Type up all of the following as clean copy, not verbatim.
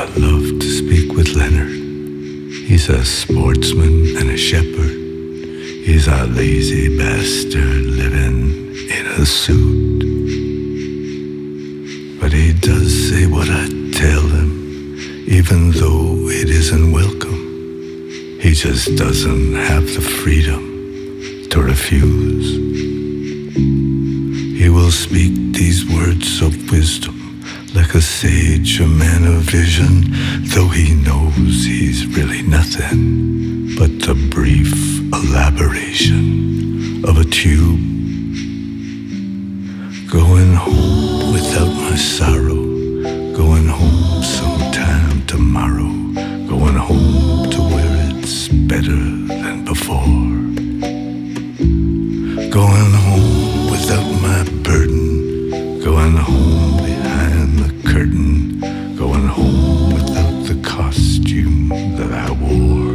love to speak with Leonard. He's a sportsman and a shepherd. He's a lazy bastard living in a suit. But he does say what I tell him, even though it isn't welcome. He just doesn't have the freedom to refuse. He will speak these words of wisdom like a sage, a man of vision, though he knows he's really nothing but the brief elaboration of a tube. Going home without my sorrow, going home sometime tomorrow, going home to where it's better than before. Going home without my burden, going home behind the curtain, going home without the costume that I wore.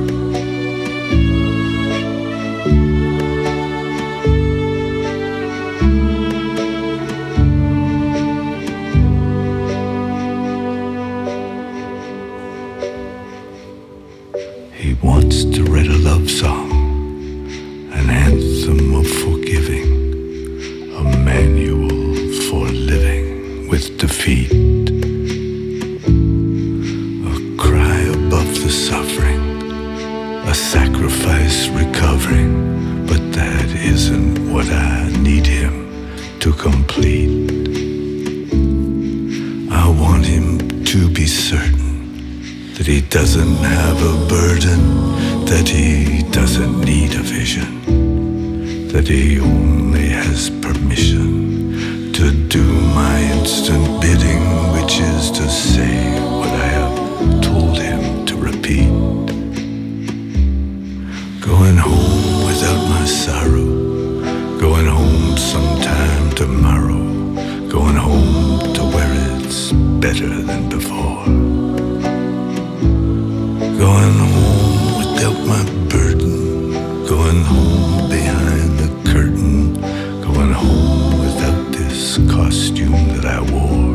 He wants to write a love song, an anthem of forgiving, a manual for living with defeat, a cry above the suffering, a sacrifice recovering, but that isn't what I need him to complete. I want him to be certain that he doesn't have a burden, that he doesn't need a vision, that he only has permission to do my instant bidding, which is to say what I have told him to repeat. Going home without my sorrow, going home sometime tomorrow, going home to where it's better than before. Going home without my burden, going home behind the curtain, going home without this costume that I wore.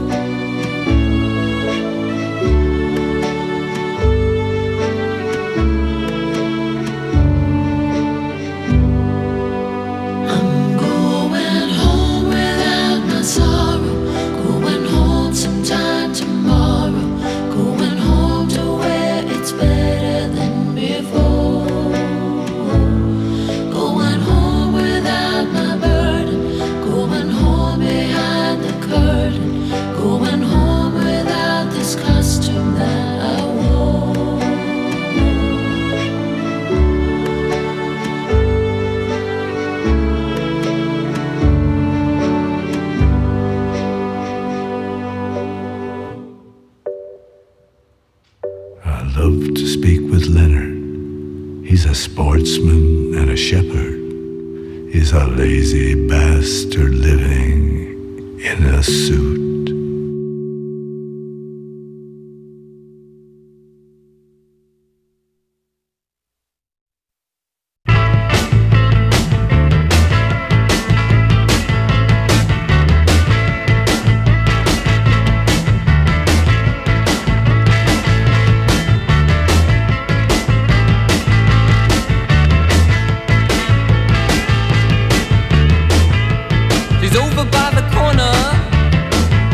I'm going home without my sorrow, going home sometime tomorrow, going home to where it's better than before. Going home without my burden, going home behind the curtain, going home without this costume that I wore. I love to speak with Leonard. He's a sportsman and a shepherd. He's a lazy bastard living in a suit. She's over by the corner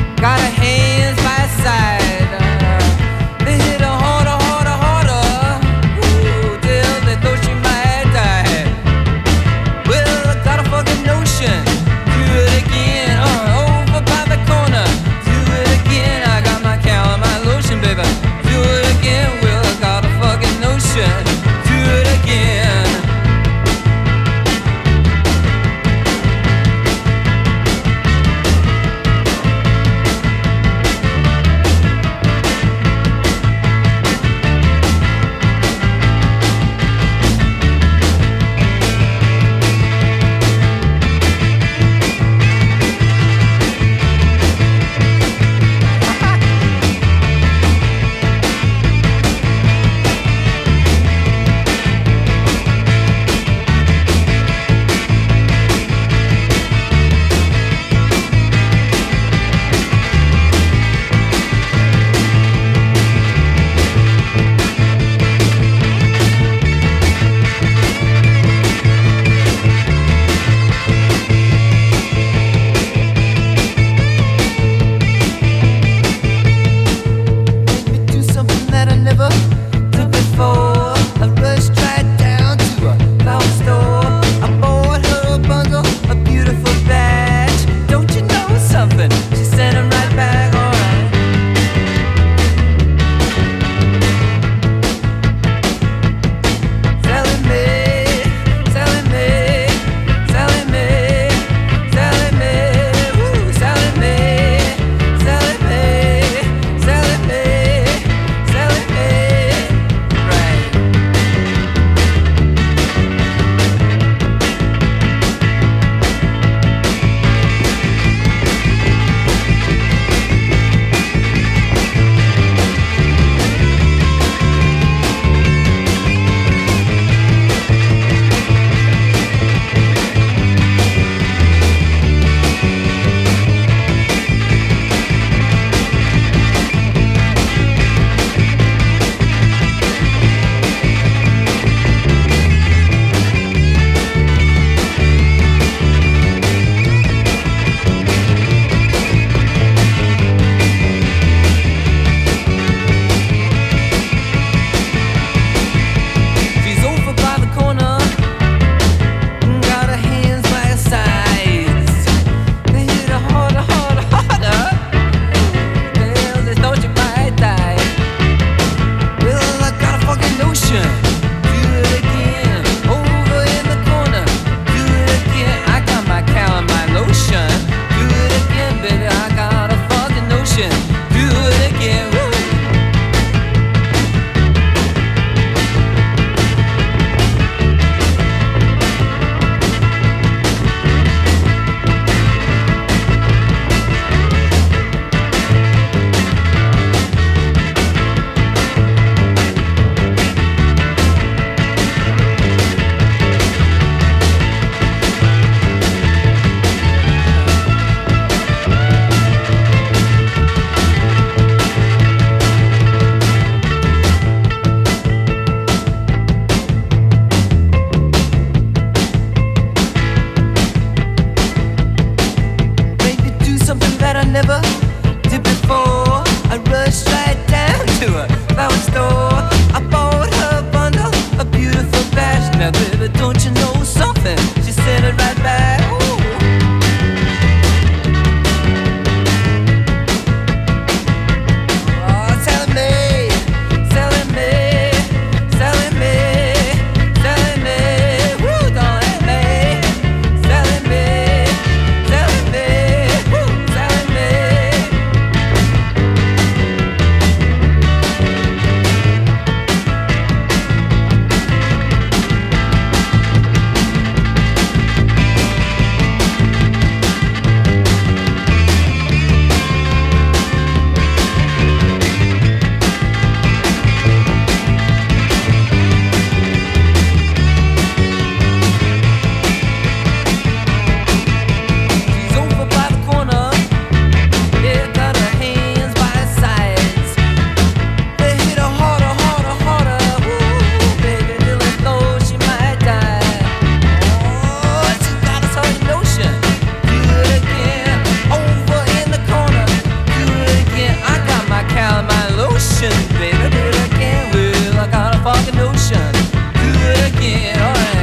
motion, baby, do it again. Well, I got a fucking notion. Do it again, alright.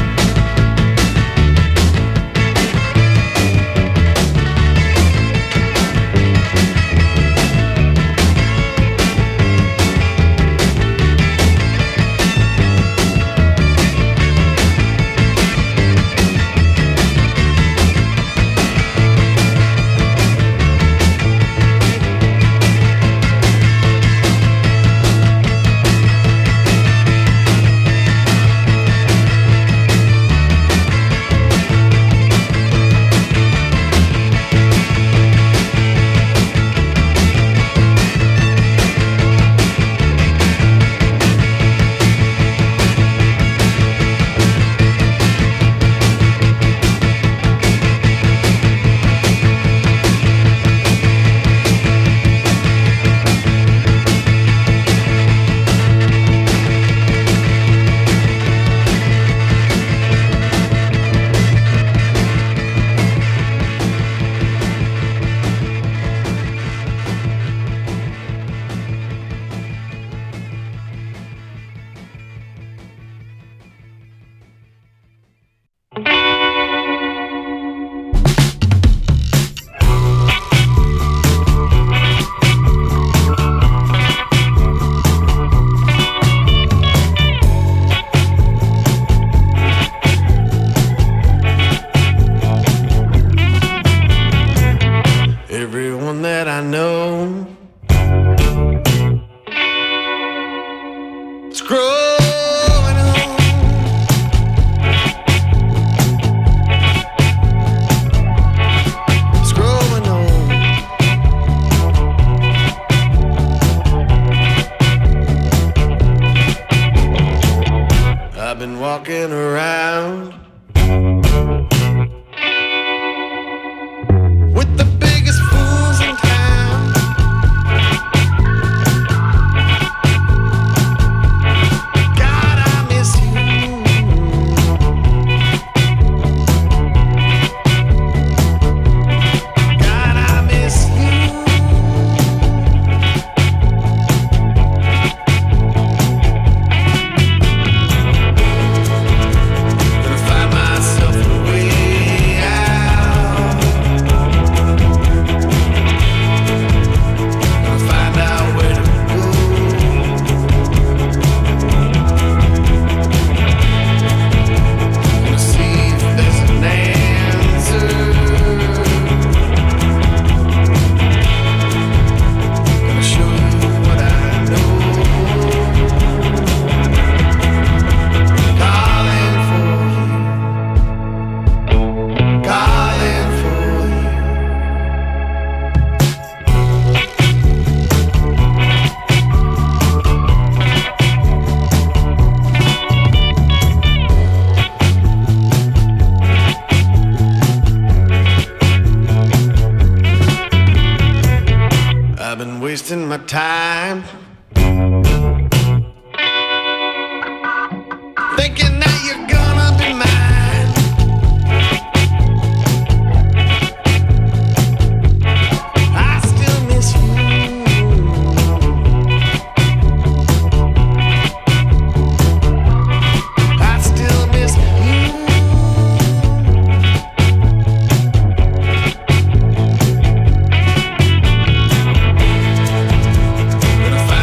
wasting my time thinking that you're gonna be mine. I still miss you. I still miss you. Gonna find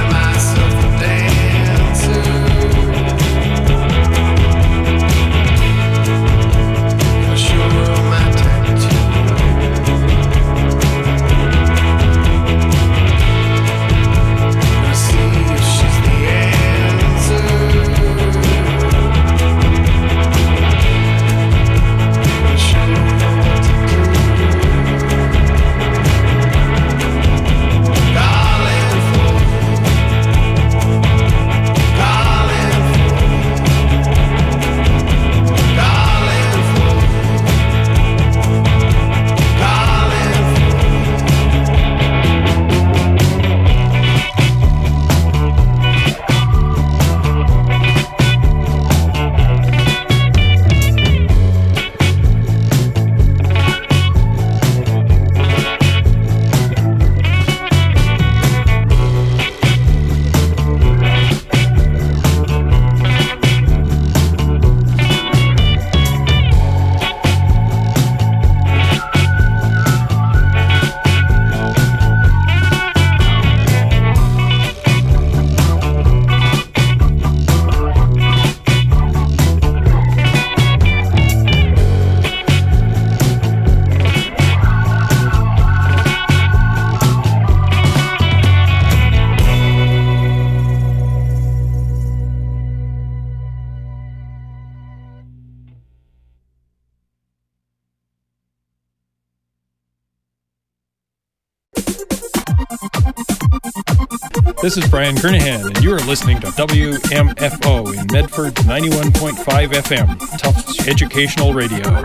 This is Brian Kernahan, and you are listening to WMFO in Medford 91.5 FM, Tufts Educational Radio.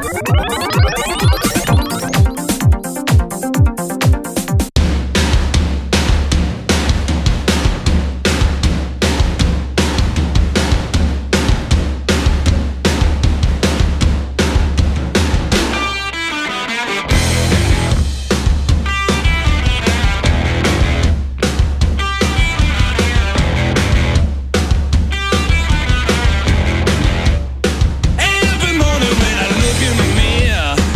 Every morning when I look in the mirror,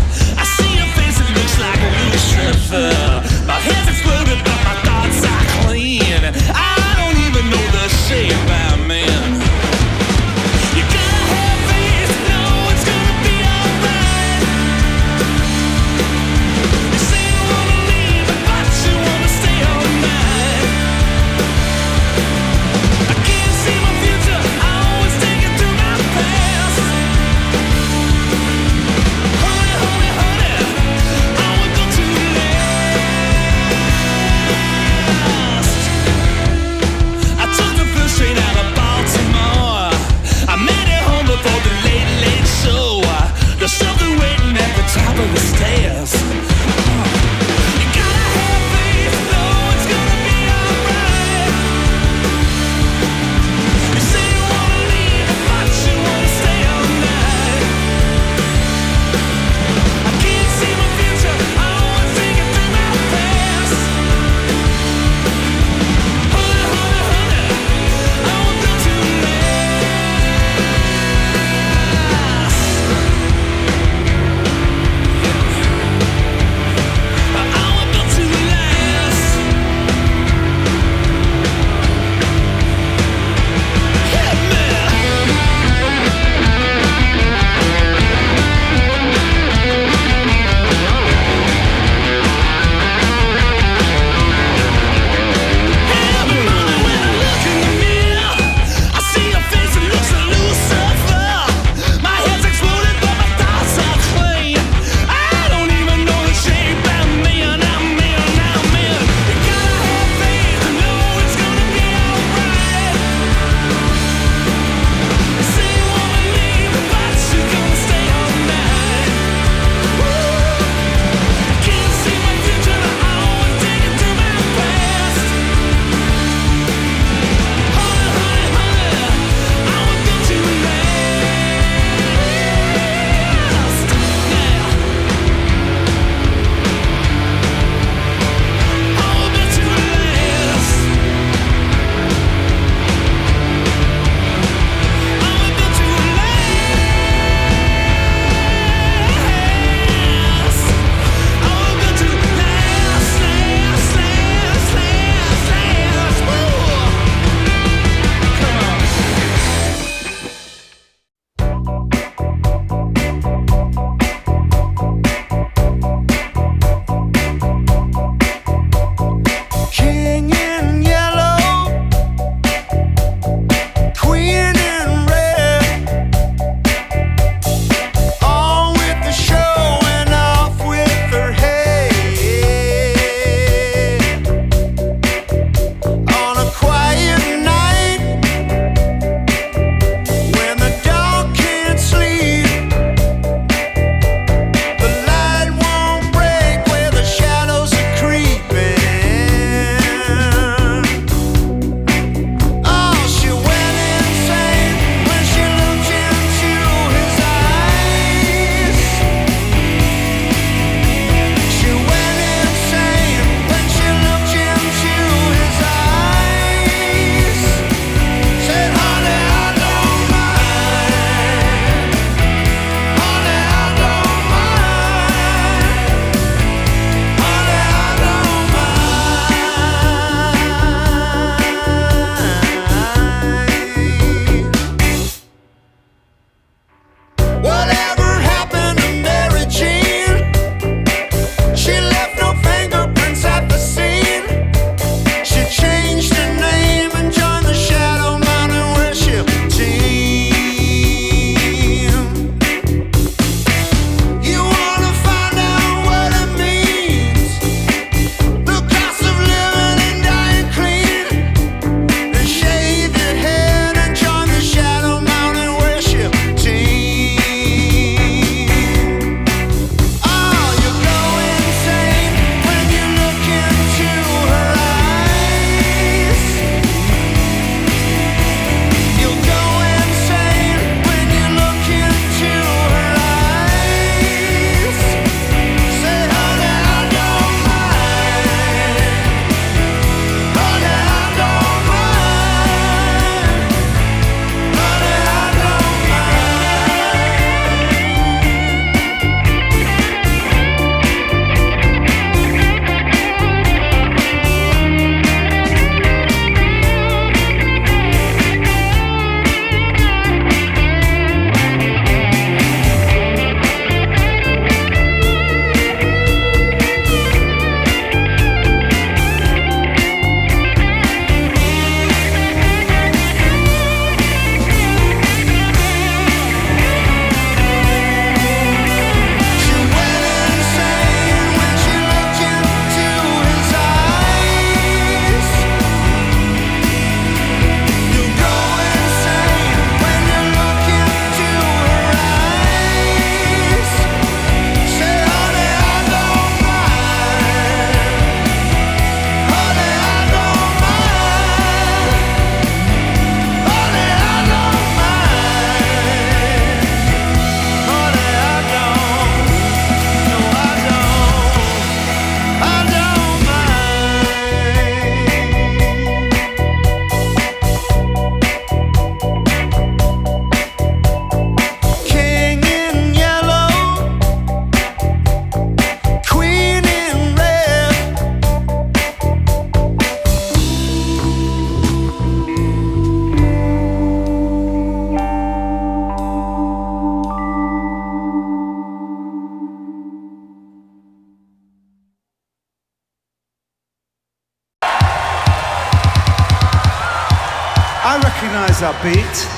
I recognize that beat.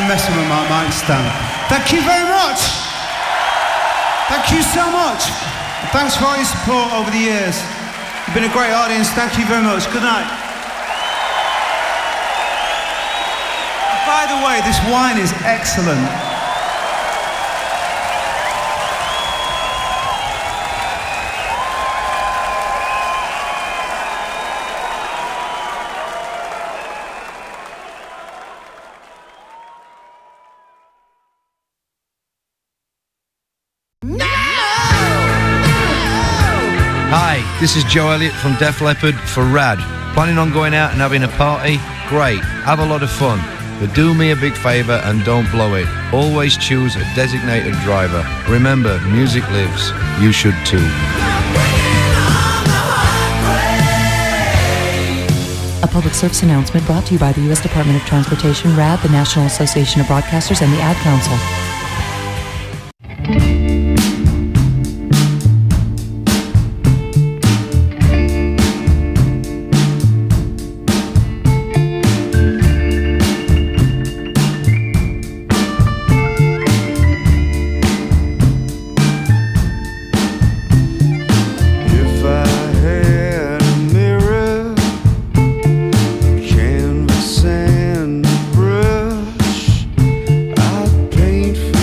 messing with my mic stand. Thank you very much. Thank you so much. Thanks for all your support over the years. You've been a great audience. Thank you very much. Good night. By the way, this wine is excellent. Hi, this is Joe Elliott from Def Leppard for Rad. Planning on going out and having a party? Great, have a lot of fun. But do me a big favour and don't blow it. Always choose a designated driver. Remember, music lives. You should too. A public service announcement brought to you by the U.S. Department of Transportation, RAD, the National Association of Broadcasters, and the Ad Council. Canvas and brush, I'd paint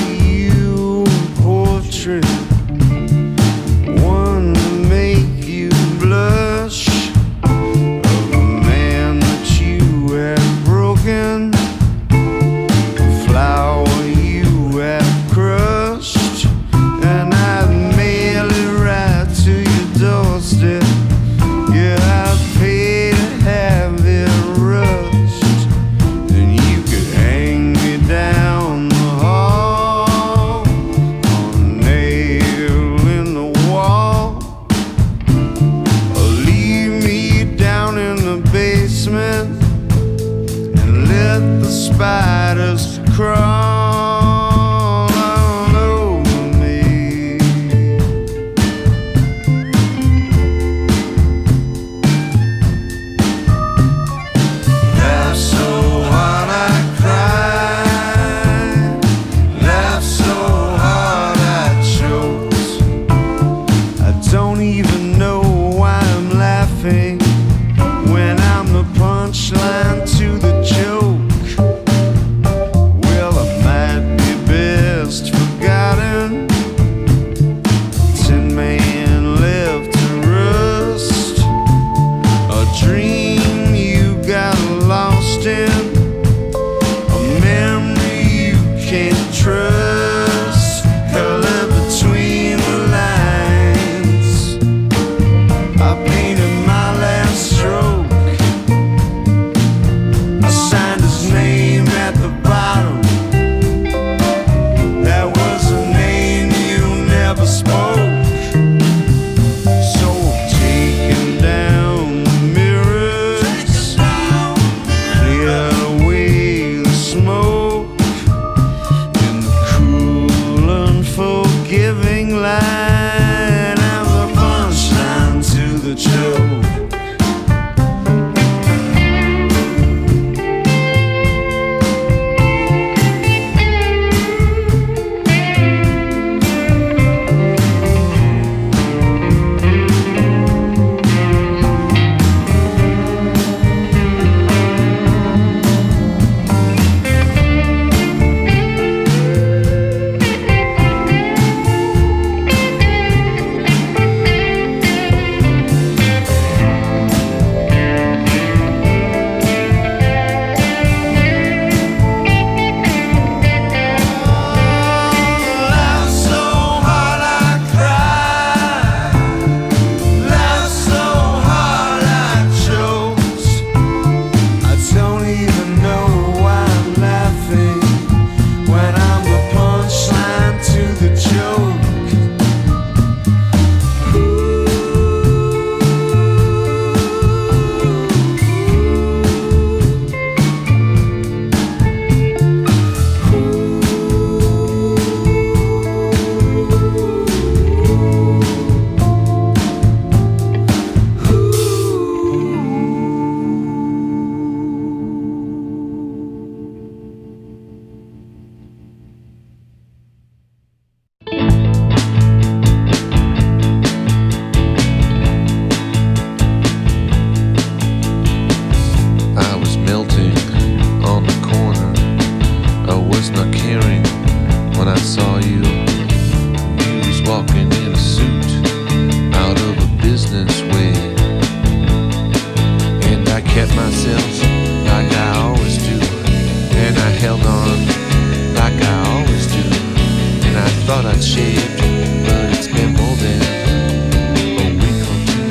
business way. And I kept myself like I always do, and I held on like I always do. And I thought I'd shaved, but it's been more than a week or two.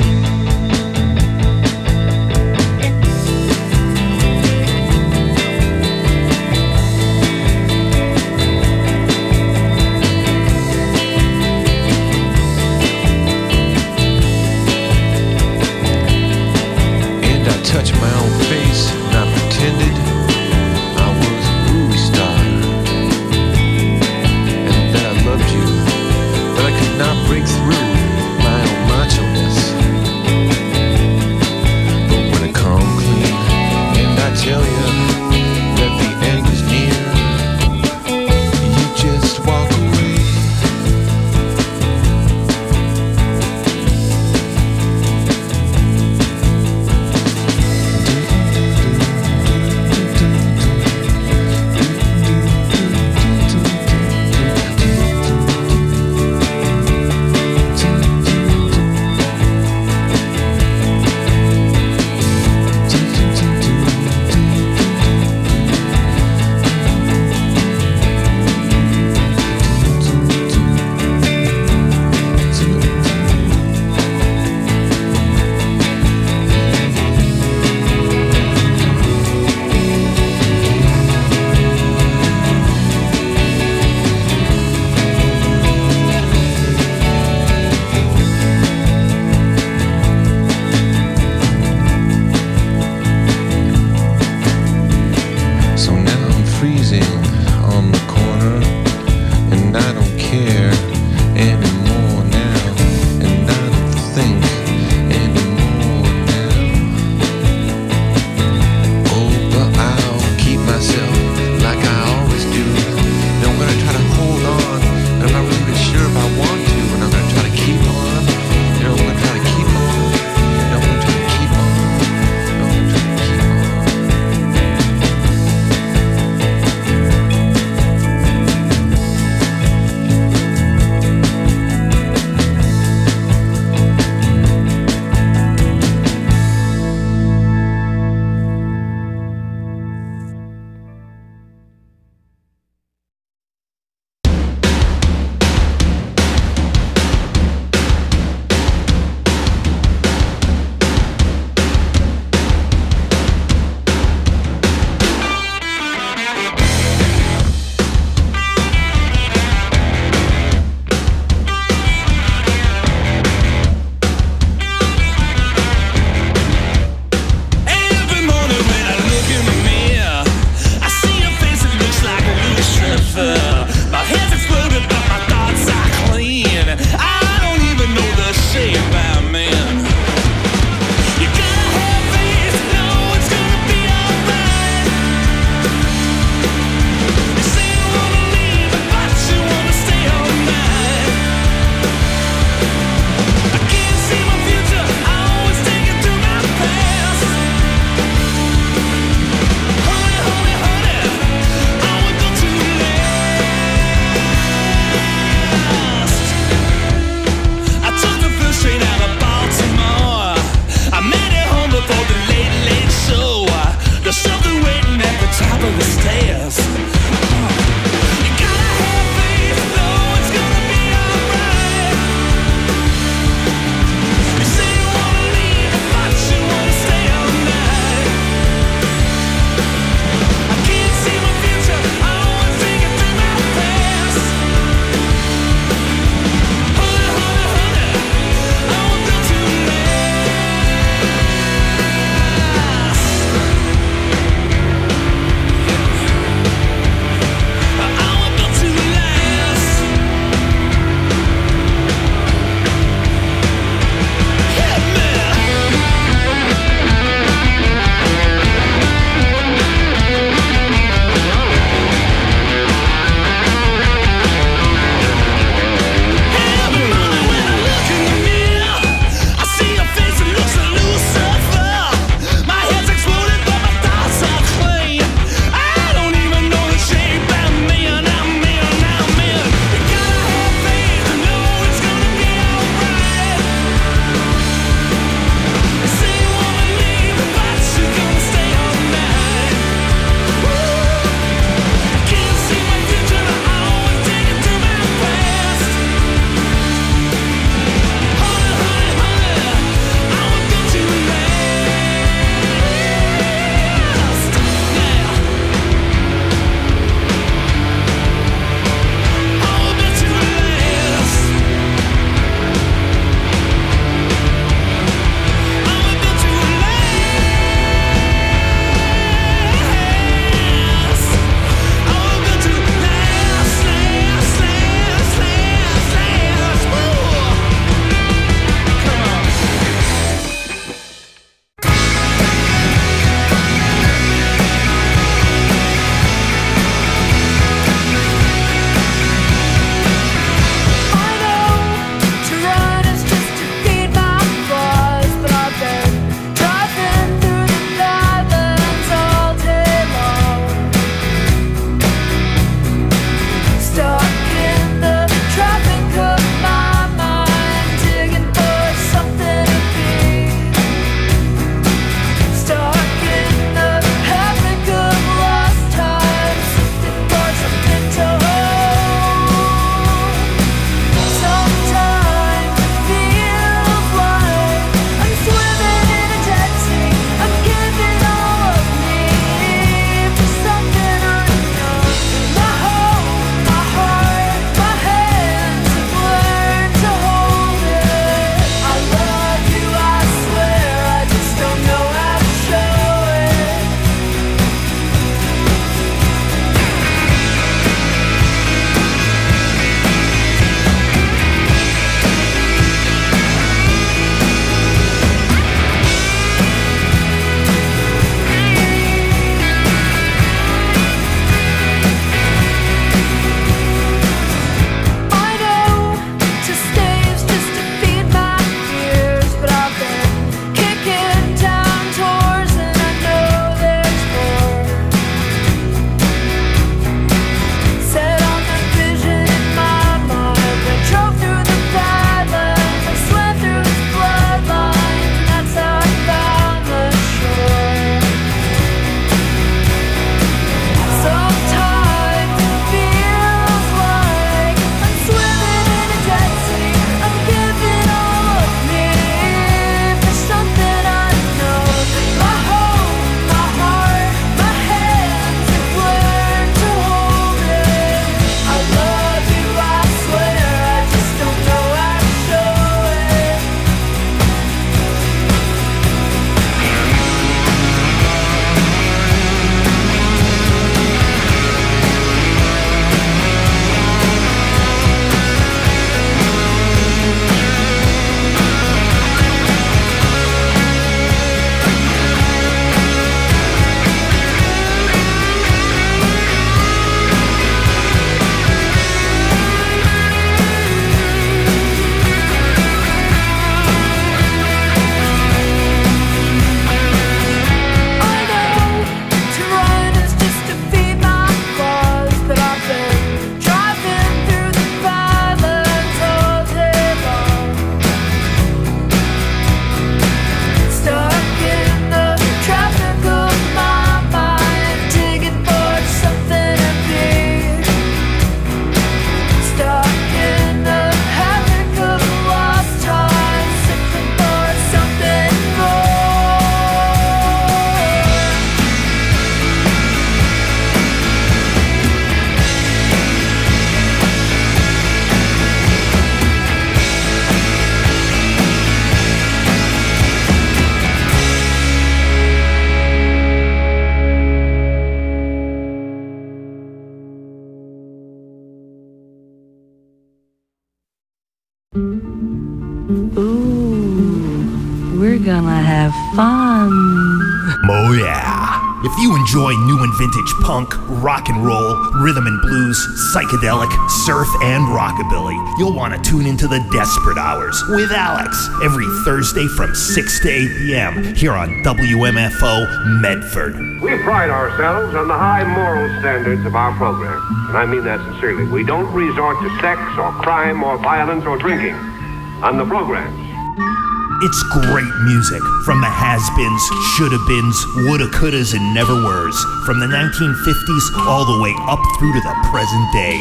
we're gonna have fun. Oh yeah. If you enjoy new and vintage punk, rock and roll, rhythm and blues, psychedelic, surf, and rockabilly, you'll want to tune into the Desperate Hours with Alex every Thursday from 6 to 8 p.m. here on WMFO Medford. We pride ourselves on the high moral standards of our program, and I mean that sincerely. We don't resort to sex or crime or violence or drinking on the programs. It's great music from the has-beens, shoulda-beens, woulda, couldas, and never-weres, from the 1950s all the way up through to the present day.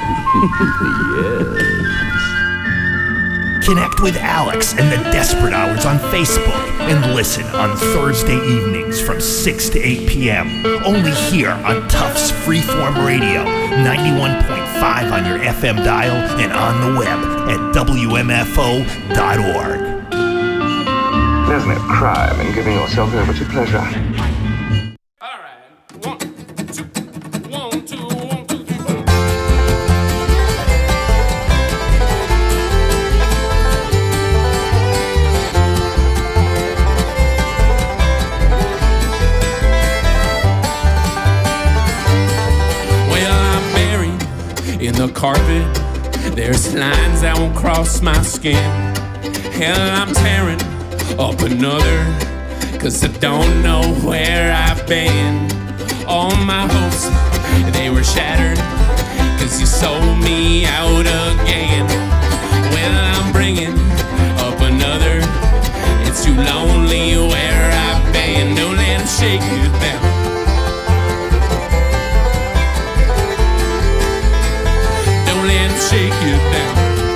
Yes. Connect with Alex and the Desperate Hours on Facebook and listen on Thursday evenings from 6 to 8 p.m. Only here on Tufts Freeform Radio, 91.5 on your FM dial and on the web at WMFO.org. There's no crime in giving yourself over to pleasure. In the carpet, there's lines that won't cross my skin. Hell, I'm tearing up another, 'cause I don't know where I've been. All my hopes, they were shattered, 'cause you sold me out again. Well, I'm bringing up another. It's too lonely where I've been. Don't let them shake you down. Shake you down.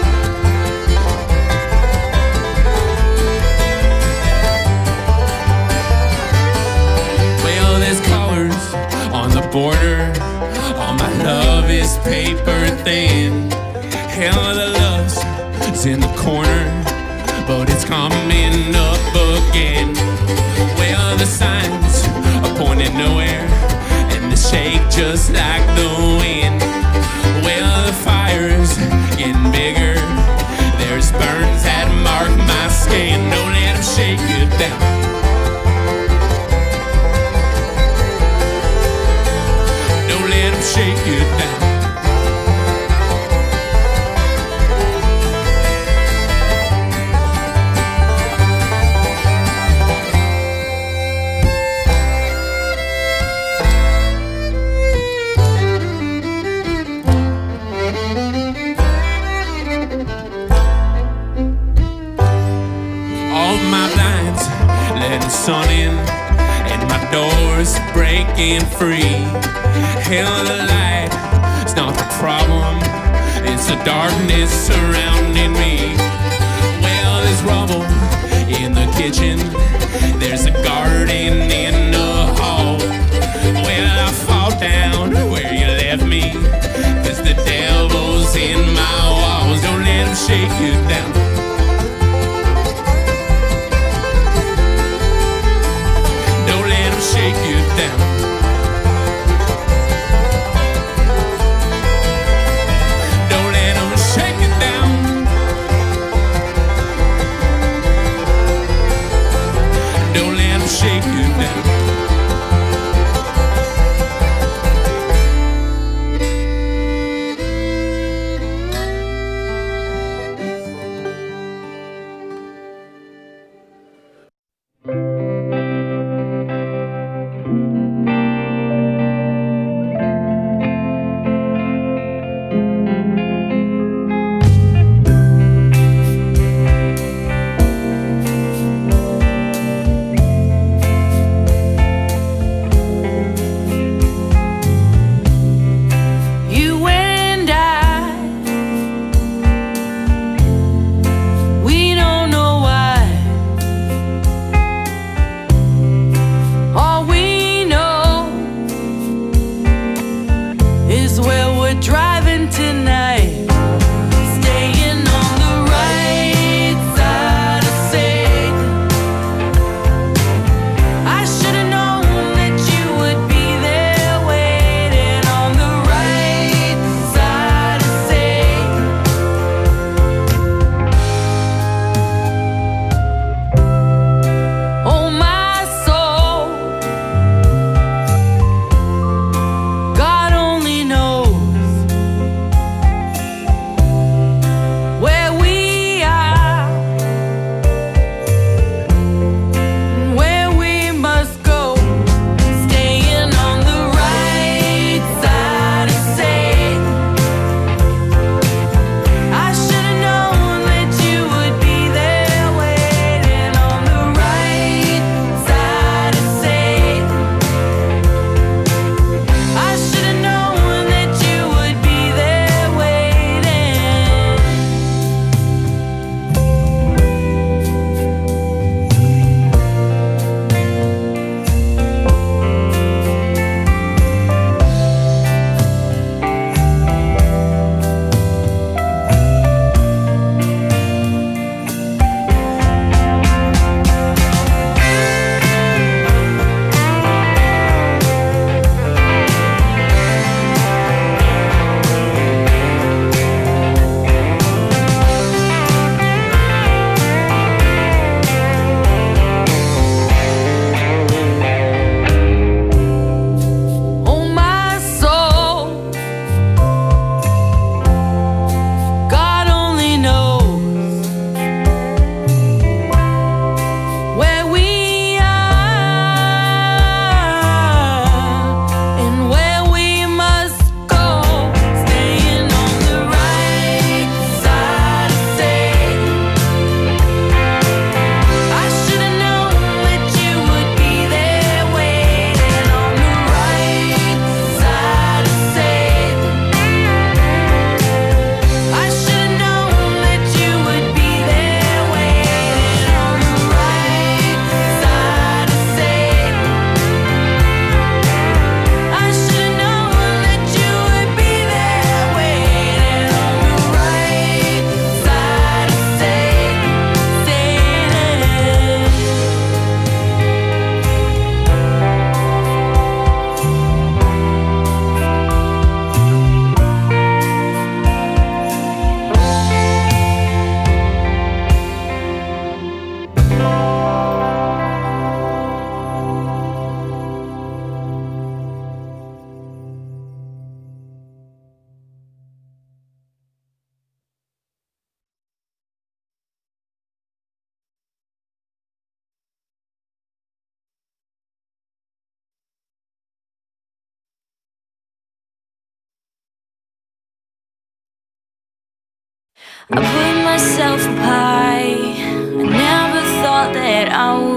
Well, there's colors on the border. All my love is paper thin. Hell, the lust is in the corner, but it's coming up again. Well, the signs are pointing nowhere, and they shake just like the wind. Well, the fire's getting bigger. There's burns that mark my skin. Don't let them shake you down. Don't let them shake you down. Sun in and my door's breaking free. Hell, the light is not the problem, it's the darkness surrounding me. Well, there's rubble in the kitchen, there's a garden in the hall. Well, I fall down where you left me, 'cause the devil's in my walls. Don't let him shake you down. Shake you down. Don't let them shake you down. Don't let them shake you down. I put myself up high. I never thought that I would